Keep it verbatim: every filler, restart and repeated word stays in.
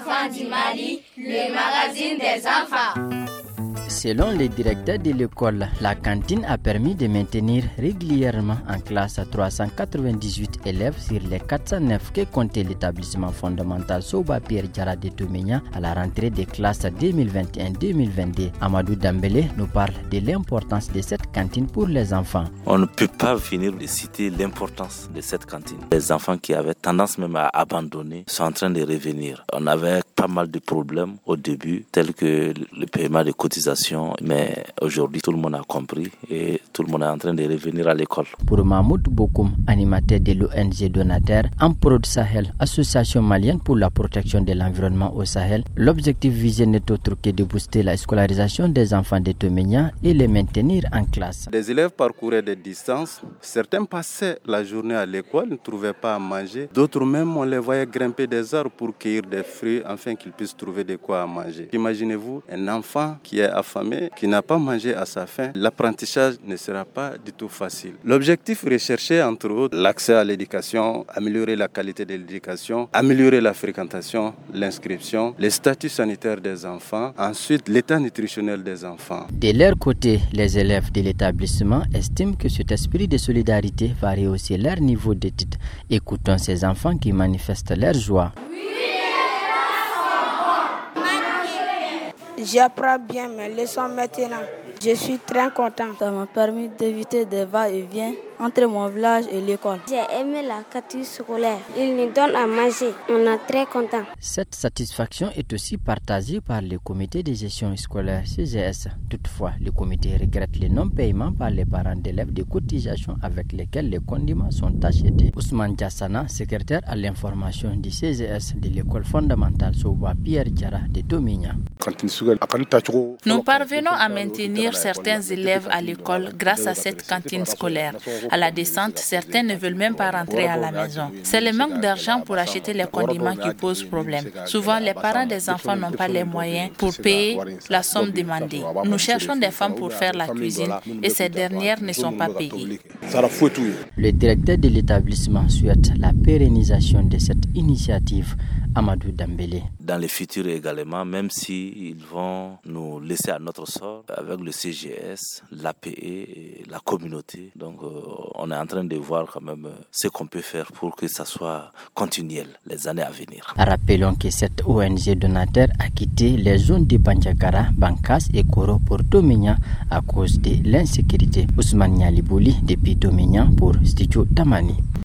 enfants du Mali, le magazine des enfants. Selon le directeur de l'école, la cantine a permis de maintenir régulièrement en classe trois cent quatre-vingt-dix-huit élèves sur les quatre cent neuf que comptait l'établissement fondamental Soba Pierre Diarra de Tomenia à la rentrée des classes deux mille vingt et un deux mille vingt-deux. Amadou Dambélé nous parle de l'importance de cette cantine pour les enfants. On ne peut pas finir de citer l'importance de cette cantine. Les enfants qui avaient tendance même à abandonner sont en train de revenir. On avait pas mal de problèmes au début, tels que le paiement de cotisations. Mais aujourd'hui, tout le monde a compris et tout le monde est en train de revenir à l'école. Pour Mahmoud Bokoum, animateur de l'O N G donateur Amprod Sahel, association malienne pour la protection de l'environnement au Sahel, l'objectif visé n'est autre que de booster la scolarisation des enfants de Tomenia et les maintenir en classe. Les élèves parcouraient des distances. Certains passaient la journée à l'école, ne trouvaient pas à manger. D'autres même, on les voyait grimper des arbres pour cueillir des fruits afin qu'ils puissent trouver de quoi à manger. Imaginez-vous un enfant qui est affamé, qui n'a pas mangé à sa faim, l'apprentissage ne sera pas du tout facile. L'objectif recherché, entre autres, l'accès à l'éducation, améliorer la qualité de l'éducation, améliorer la fréquentation, l'inscription, le statut sanitaire des enfants, ensuite l'état nutritionnel des enfants. De leur côté, les élèves de l'établissement estiment que cet esprit de solidarité va rehausser leur niveau d'études. Écoutons ces enfants qui manifestent leur joie. J'apprends bien mes leçons maintenant. Je suis très content. Ça m'a permis d'éviter des va-et-vient entre mon village et l'école. J'ai aimé la cantine scolaire. Ils nous donnent à manger. On est très contents. Cette satisfaction est aussi partagée par le comité de gestion scolaire C G S. Toutefois, le comité regrette le non-paiement par les parents d'élèves des cotisations avec lesquelles les condiments sont achetés. Ousmane Diassana, secrétaire à l'information du C G S de l'école fondamentale Soba Pierre Diarra de Tomenia. Nous parvenons à maintenir certains élèves à l'école grâce à cette cantine scolaire. À la descente, certains ne veulent même pas rentrer à la maison. C'est le manque d'argent pour acheter les condiments qui pose problème. Souvent, les parents des enfants n'ont pas les moyens pour payer la somme demandée. Nous cherchons des femmes pour faire la cuisine et ces dernières ne sont pas payées. Le directeur de l'établissement souhaite la pérennisation de cette initiative. Amadou Dambélé. Dans le futur également, même s'ils vont nous laisser à notre sort avec le C G S, l'A P E et la communauté. Donc euh, on est en train de voir quand même ce qu'on peut faire pour que ça soit continuel les années à venir. Rappelons que cette O N G donateur a quitté les zones de Bandiagara, Bankas et Koro pour Tomenia à cause de l'insécurité. Ousmane Nialibouli depuis Tomenia pour Studio Tamani.